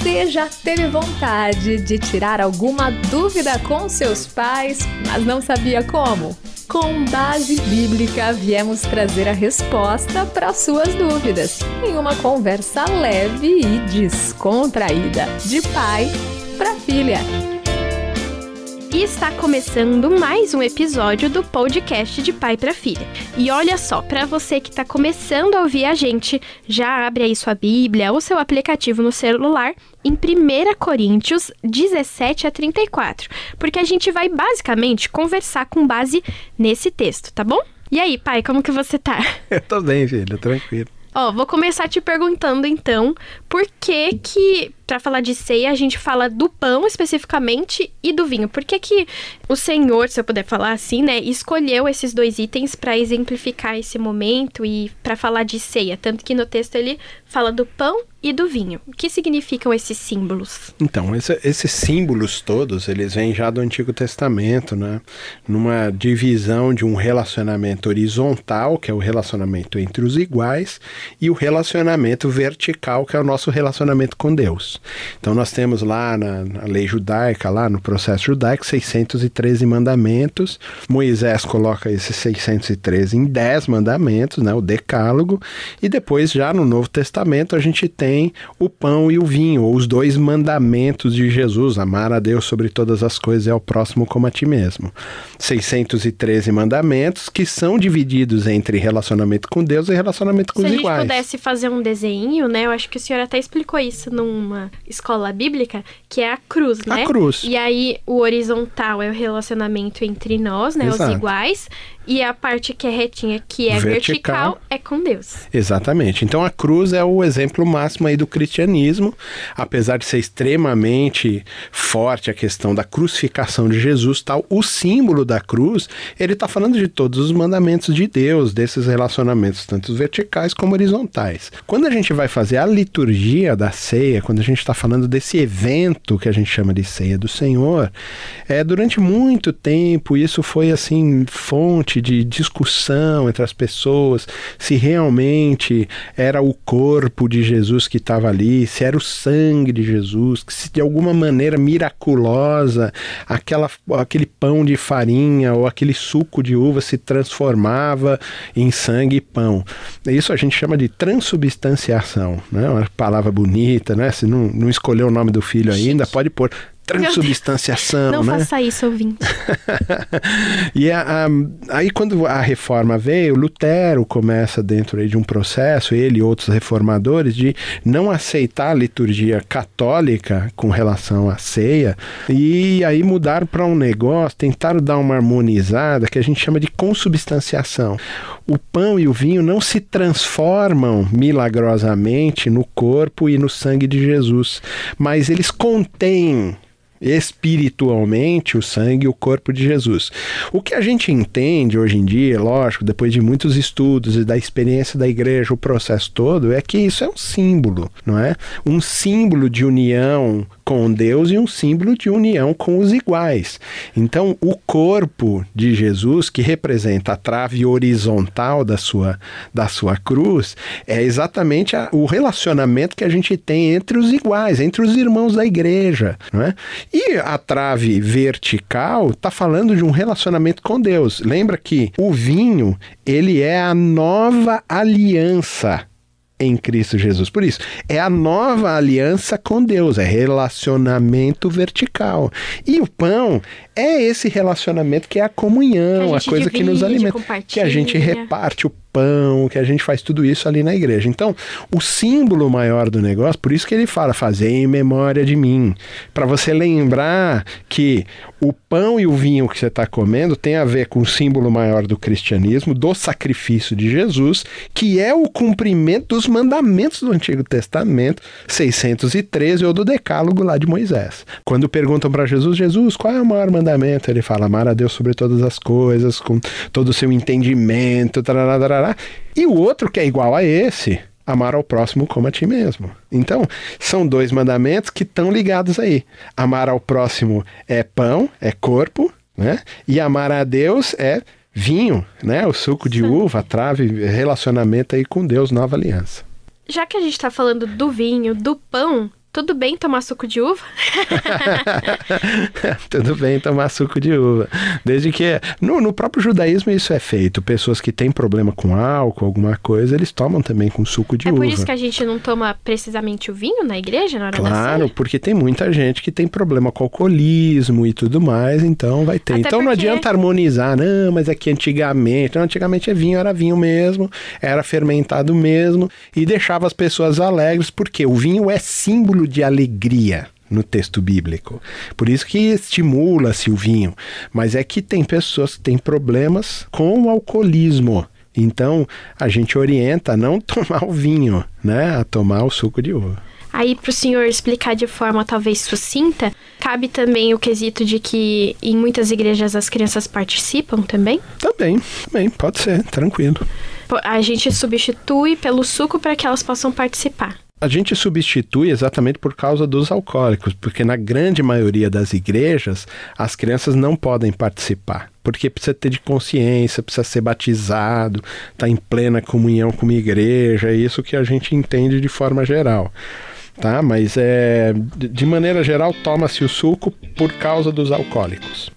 Você já teve vontade de tirar alguma dúvida com seus pais, mas não sabia como? Com base bíblica, viemos trazer a resposta para suas dúvidas, em uma conversa leve e descontraída, de pai para filha. E está começando mais um episódio do podcast de pai para filha. E olha só, para você que está começando a ouvir a gente, já abre aí sua Bíblia ou seu aplicativo no celular em 1 Coríntios 17 a 34, porque a gente vai basicamente conversar com base nesse texto, tá bom? E aí, pai, como que você tá? Eu tô bem, filho, tranquilo. Vou começar te perguntando então, por que para falar de ceia, a gente fala do pão especificamente e do vinho? Por que o Senhor, se eu puder falar assim, né, escolheu esses dois itens para exemplificar esse momento e para falar de ceia? Tanto que no texto ele fala do pão e do vinho. O que significam esses símbolos? Então, esses símbolos todos, eles vêm já do Antigo Testamento, né? Numa divisão de um relacionamento horizontal, que é o relacionamento entre os iguais, e o relacionamento vertical, que é o nosso relacionamento com Deus. Então, nós temos lá na lei judaica, lá no processo judaico, 613 mandamentos. Moisés coloca esses 613 em 10 mandamentos, né? O decálogo. E depois, já no Novo Testamento, a gente tem o pão e o vinho, ou os dois mandamentos de Jesus, amar a Deus sobre todas as coisas e ao próximo como a ti mesmo. 613 mandamentos que são divididos entre relacionamento com Deus e relacionamento com os iguais. Se a gente pudesse fazer um desenho, né, eu acho que o senhor até explicou isso numa escola bíblica, que é a cruz, né? A cruz. E aí o horizontal é o relacionamento entre nós, né, Exato. Os iguais, e a parte que é retinha, que é vertical, é com Deus. Exatamente. Então a cruz é o exemplo máximo aí do cristianismo, apesar de ser extremamente forte a questão da crucificação de Jesus, tal, o símbolo da cruz, ele está falando de todos os mandamentos de Deus, desses relacionamentos, tanto verticais como horizontais. Quando a gente vai fazer a liturgia da ceia, quando a gente está falando desse evento que a gente chama de ceia do Senhor, durante muito tempo isso foi assim, fonte de discussão entre as pessoas, se realmente era o corpo de Jesus que estava ali, se era o sangue de Jesus, que se de alguma maneira miraculosa aquele pão de farinha ou aquele suco de uva se transformava em sangue e pão. Isso a gente chama de transubstanciação, né? Uma palavra bonita, né? Se não escolheu o nome do filho ainda, pode pôr transubstanciação, não né? faça isso, ouvinte. E aí quando a reforma veio, Lutero começa dentro aí de um processo, ele e outros reformadores, de não aceitar a liturgia católica com relação à ceia, e aí mudaram para um negócio, tentaram dar uma harmonizada que a gente chama de consubstanciação. O pão e o vinho não se transformam milagrosamente no corpo e no sangue de Jesus, mas eles contêm espiritualmente o sangue e o corpo de Jesus. O que a gente entende hoje em dia, lógico, depois de muitos estudos e da experiência da igreja, o processo todo, é que isso é um símbolo, não é? Um símbolo de união com Deus e um símbolo de união com os iguais. Então, o corpo de Jesus, que representa a trave horizontal da sua cruz, é exatamente o relacionamento que a gente tem entre os iguais, entre os irmãos da igreja, não é? E a trave vertical está falando de um relacionamento com Deus. Lembra que o vinho, ele é a nova aliança em Cristo Jesus. Por isso, é a nova aliança com Deus, é relacionamento vertical. E o pão é esse relacionamento que é a comunhão, a coisa que nos alimenta, que a gente reparte o pão, que a gente faz tudo isso ali na igreja. Então, o símbolo maior do negócio, por isso que ele fala, fazer em memória de mim, para você lembrar que o pão e o vinho que você está comendo tem a ver com o símbolo maior do cristianismo, do sacrifício de Jesus, que é o cumprimento dos mandamentos do Antigo Testamento, 613, ou do decálogo lá de Moisés. Quando perguntam para Jesus, qual é o maior mandamento? Ele fala, amar a Deus sobre todas as coisas, com todo o seu entendimento, tarará. E o outro que é igual a esse, amar ao próximo como a ti mesmo. Então, são dois mandamentos que estão ligados aí. Amar ao próximo é pão, é corpo, né? E amar a Deus é vinho, né? O suco de uva, a trave, relacionamento aí com Deus, nova aliança. Já que a gente está falando do vinho, do pão, tudo bem tomar suco de uva? Tudo bem tomar suco de uva. Desde que... No próprio judaísmo isso é feito. Pessoas que têm problema com álcool, alguma coisa, eles tomam também com suco de uva. É por isso que a gente não toma precisamente o vinho na igreja na hora da ceia? Claro, porque tem muita gente que tem problema com alcoolismo e tudo mais, então vai ter. Até então não adianta harmonizar, não, mas é que antigamente... Não, antigamente era vinho mesmo, era fermentado mesmo, e deixava as pessoas alegres, porque o vinho é símbolo de alegria no texto bíblico. Por isso que estimula-se o vinho. Mas é que tem pessoas que têm problemas com o alcoolismo. Então, a gente orienta a não tomar o vinho, né? A tomar o suco de uva. Aí, para o senhor explicar de forma talvez sucinta, cabe também o quesito de que em muitas igrejas as crianças participam também? Também, pode ser, tranquilo. A gente substitui pelo suco para que elas possam participar. A gente substitui exatamente por causa dos alcoólicos, porque na grande maioria das igrejas, as crianças não podem participar, porque precisa ter de consciência, precisa ser batizado, estar em plena comunhão com uma igreja, é isso que a gente entende de forma geral. Tá? Mas de maneira geral, toma-se o suco por causa dos alcoólicos.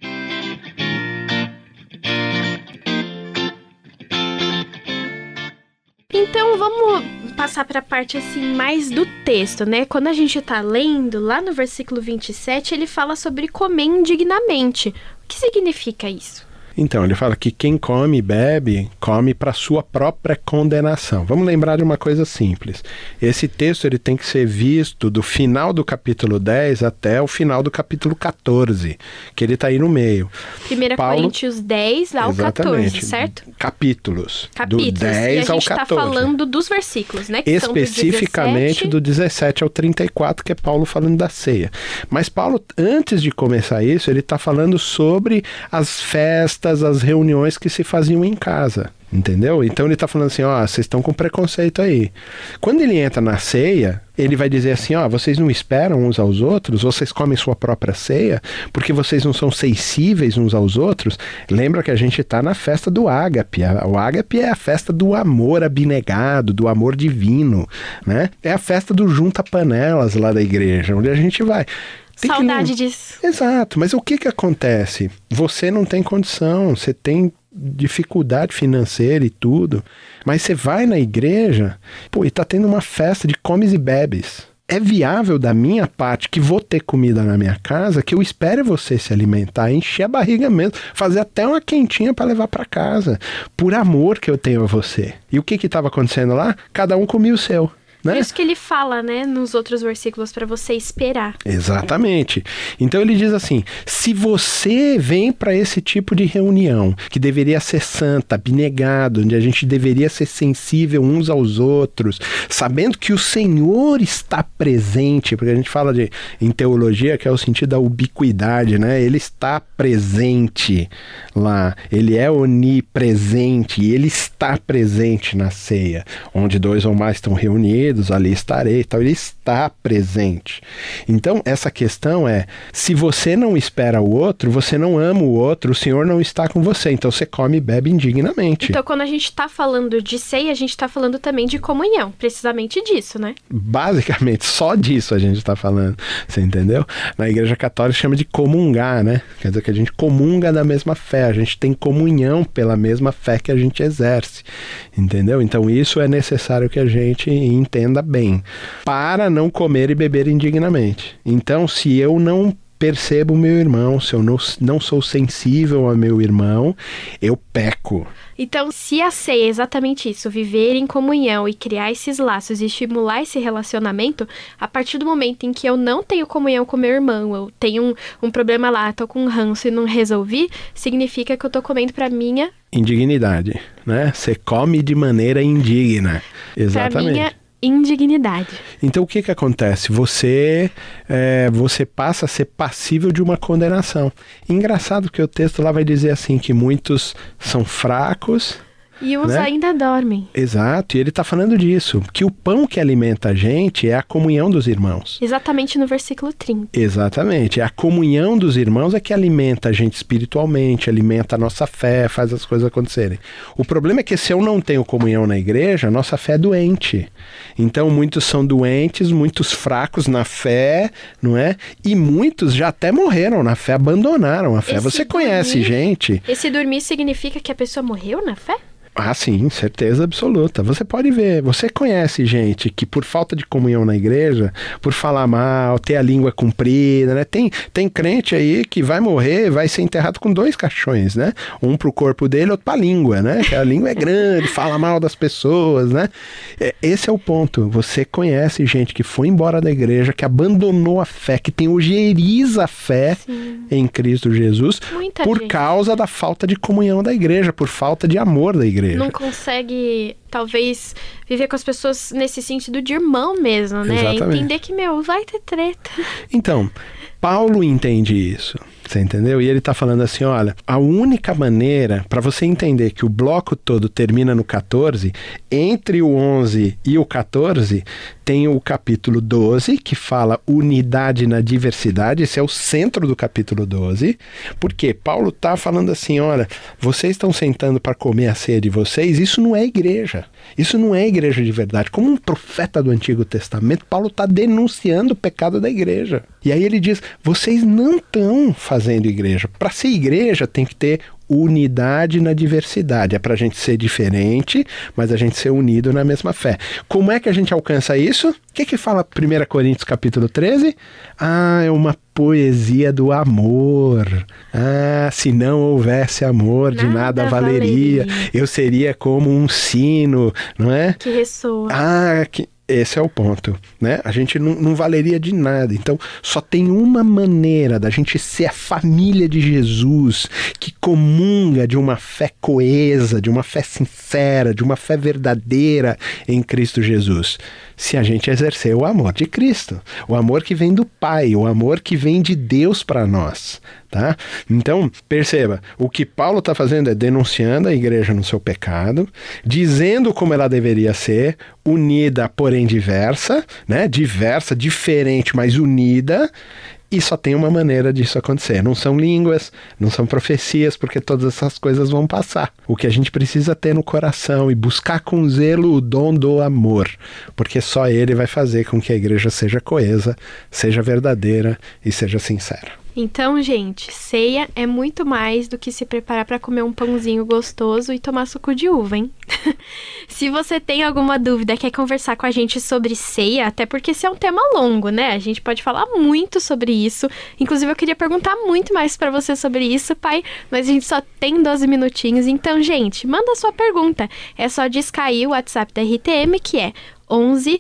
Então vamos passar para a parte assim mais do texto, né? Quando a gente está lendo, lá no versículo 27, ele fala sobre comer indignamente. O que significa isso? Então, ele fala que quem come e bebe, come para sua própria condenação. Vamos lembrar de uma coisa simples. Esse texto ele tem que ser visto do final do capítulo 10 até o final do capítulo 14, que ele está aí no meio. 1 Coríntios 10 ao 14, certo? Capítulos. Do 10 ao 14. E a gente está falando dos versículos, né? Que especificamente são do 17 ao 34, que é Paulo falando da ceia. Mas Paulo, antes de começar isso, ele está falando sobre as festas, as reuniões que se faziam em casa, entendeu? Então ele está falando assim, vocês estão com preconceito aí. Quando ele entra na ceia, ele vai dizer assim, vocês não esperam uns aos outros, vocês comem sua própria ceia, porque vocês não são sensíveis uns aos outros. Lembra que a gente está na festa do ágape. O ágape é a festa do amor abnegado, do amor divino, né? É a festa do junta-panelas lá da igreja, onde a gente vai. Saudade disso. Exato, mas o que acontece? Você não tem condição, você tem dificuldade financeira e tudo, mas você vai na igreja, e tá tendo uma festa de comes e bebes. É viável da minha parte, que vou ter comida na minha casa, que eu espere você se alimentar, encher a barriga mesmo, fazer até uma quentinha para levar para casa, por amor que eu tenho a você. E o que estava acontecendo lá? Cada um comia o seu. Né? Por isso que ele fala, né, nos outros versículos, para você esperar. Exatamente. Então ele diz assim, se você vem para esse tipo de reunião, que deveria ser santa, abnegado, onde a gente deveria ser sensível uns aos outros, sabendo que o Senhor está presente, porque a gente fala em teologia, que é o sentido da ubiquidade, né? Ele está presente lá, ele é onipresente, e ele está presente na ceia, onde 2 ou mais estão reunidos, ali estarei e tal, ele está presente. Então, essa questão é, se você não espera o outro, você não ama o outro, o Senhor não está com você, então você come e bebe indignamente. Então, quando a gente está falando de ceia, a gente está falando também de comunhão, precisamente disso, né? Basicamente, só disso a gente está falando, você entendeu? Na Igreja Católica chama de comungar, né? Quer dizer que a gente comunga da mesma fé, a gente tem comunhão pela mesma fé que a gente exerce, entendeu? Então, isso é necessário que a gente entenda bem, para não comer e beber indignamente. Então, se eu não percebo o meu irmão, se eu não sou sensível ao meu irmão, eu peco. Então, se a ceia é exatamente isso, viver em comunhão e criar esses laços e estimular esse relacionamento, a partir do momento em que eu não tenho comunhão com meu irmão, eu tenho um problema lá, tô com um ranço e não resolvi, significa que eu tô comendo pra minha... indignidade, né? Você come de maneira indigna. Exatamente. Pra minha indignidade. Então o que acontece? Você passa a ser passível de uma condenação. Engraçado que o texto lá vai dizer assim, que muitos são fracos E uns né? ainda dormem. Exato, e ele está falando disso, que o pão que alimenta a gente é a comunhão dos irmãos. Exatamente no versículo 30. Exatamente, a comunhão dos irmãos é que alimenta a gente espiritualmente, alimenta a nossa fé, faz as coisas acontecerem. O problema é que se eu não tenho comunhão na igreja, a nossa fé é doente. Então muitos são doentes, muitos fracos na fé, não é? E muitos já até morreram na fé, abandonaram a fé. Você conhece gente... Esse dormir significa que a pessoa morreu na fé? Ah, sim, certeza absoluta. Você pode ver, você conhece gente que por falta de comunhão na igreja, por falar mal, ter a língua comprida, né? Tem crente aí que vai morrer, vai ser enterrado com 2 caixões, né? Um pro corpo dele, outro pra língua, né? Que a língua é grande, fala mal das pessoas, né? Esse é o ponto. Você conhece gente que foi embora da igreja, que abandonou a fé, que tem ojeriza a fé em Cristo Jesus, por causa da falta de comunhão da igreja, por falta de amor da igreja. Não consegue, talvez, viver com as pessoas nesse sentido de irmão mesmo, né? Exatamente. Entender que, vai ter treta. Então, Paulo entende isso, você entendeu? E ele está falando assim, olha, a única maneira para você entender que o bloco todo termina no 14, entre o 11 e o 14, tem o capítulo 12, que fala unidade na diversidade, esse é o centro do capítulo 12, porque Paulo está falando assim, olha, vocês estão sentando para comer a ceia de vocês, isso não é igreja, isso não é igreja de verdade. Como um profeta do Antigo Testamento, Paulo está denunciando o pecado da igreja. E aí ele diz, vocês não estão fazendo igreja. Para ser igreja tem que ter unidade na diversidade. É para a gente ser diferente, mas a gente ser unido na mesma fé. Como é que a gente alcança isso? O que fala 1 Coríntios capítulo 13? É uma poesia do amor. Se não houvesse amor, de nada valeria. Eu seria como um sino, não é? Que ressoa. Esse é o ponto, né? A gente não valeria de nada. Então, só tem uma maneira da gente ser a família de Jesus, que comunga de uma fé coesa, de uma fé sincera, de uma fé verdadeira em Cristo Jesus. Se a gente exercer o amor de Cristo, o amor que vem do Pai, o amor que vem de Deus para nós, tá? Então, perceba, o que Paulo está fazendo é denunciando a igreja no seu pecado, dizendo como ela deveria ser, unida, porém diversa, né? Diversa, diferente, mas unida. E só tem uma maneira disso acontecer. Não são línguas, não são profecias, porque todas essas coisas vão passar. O que a gente precisa ter no coração e buscar com zelo o dom do amor, porque só ele vai fazer com que a igreja seja coesa, seja verdadeira e seja sincera. Então, gente, ceia é muito mais do que se preparar para comer um pãozinho gostoso e tomar suco de uva, hein? Se você tem alguma dúvida, quer conversar com a gente sobre ceia, até porque esse é um tema longo, né? A gente pode falar muito sobre isso. Inclusive, eu queria perguntar muito mais para você sobre isso, pai, mas a gente só tem 12 minutinhos. Então, gente, manda a sua pergunta. É só discar aí o WhatsApp da RTM, que é 11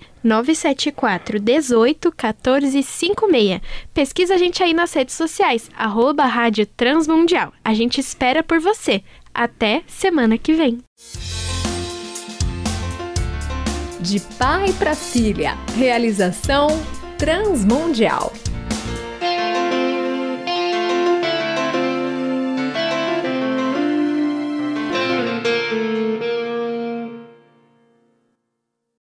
974 18 14 56. Pesquisa a gente aí nas redes sociais, @Rádio Transmundial. A gente espera por você. Até semana que vem. De pai para filha. Realização Transmundial.